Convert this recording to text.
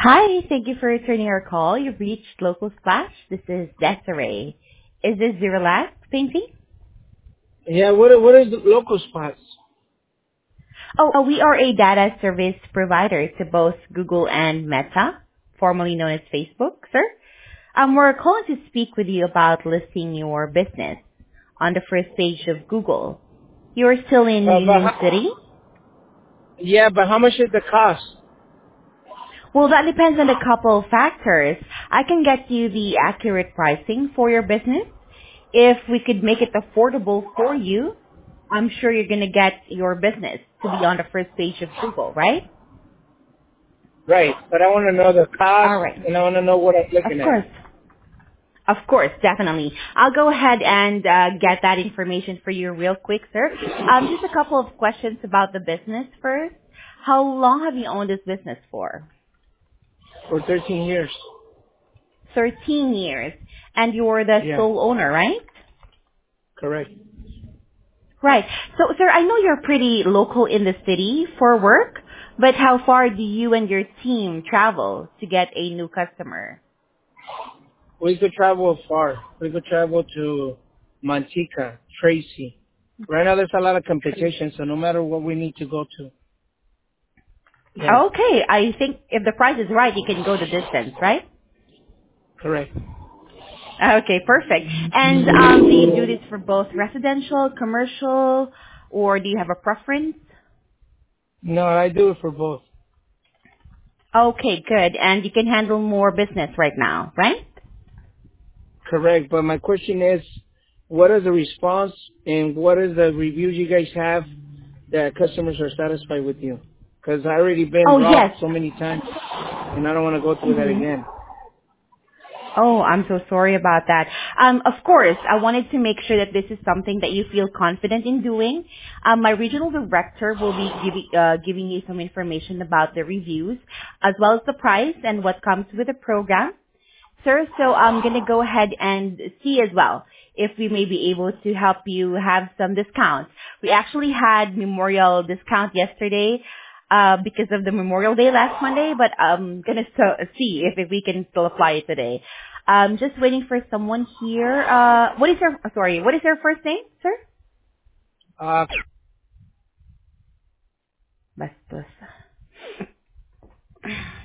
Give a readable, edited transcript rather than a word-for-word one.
Hi, thank you for returning our call. You've reached Local Splash. This is Desiree. Is this your last painting? Yeah, what is the local spots? We are a data service provider to both Google and Meta, formerly known as Facebook, sir. We're calling to speak with you about listing your business on the first page of Google. You're still in But Union City? yeah, but how much is the cost? Well, that depends on a couple of factors. I can get you the accurate pricing for your business. If we could make it affordable for you, I'm sure you're going to get your business to be on the first page of Google, right? Right, but I want to know the cost, All right. and I want to know what I'm Of looking at. course. Of course, definitely. I'll go ahead and get that information for you real quick, sir. Just a couple of questions about the business first. How long have you owned this business for? For 13 years. 13 years. And you're the Yeah, sole owner, right? correct. Right. So, sir, I know you're pretty local in the city for work, but how far do you and your team travel to get a new customer? We could travel far. We could travel to Manteca, Tracy. Right now there's a lot of competition, so no matter what we need to go to. Yeah, Okay, I think if the price is right, you can go the distance, right? correct. Okay, perfect. And do you do this for both residential, commercial, or do you have a preference? No, I do it for both. Okay, good. And you can handle more business right now, right? Correct, but my question is, what is the response and what is the reviews you guys have that customers are satisfied with you? Because I already been Oh, robbed yes. so many times, and I don't want to go through that Mm-hmm. again. Oh, I'm so sorry about that. Of course, I wanted to make sure that this is something that you feel confident in doing. My regional director will be giving you some information about the reviews, as well as the price and what comes with the program. Sir, so I'm going to go ahead and see as well if we may be able to help you have some discounts. We actually had memorial discount yesterday because of the Memorial Day last Monday, but I'm going to see if we can still apply it today. Just waiting for someone here. What is your first name, sir? Uh, Bastos.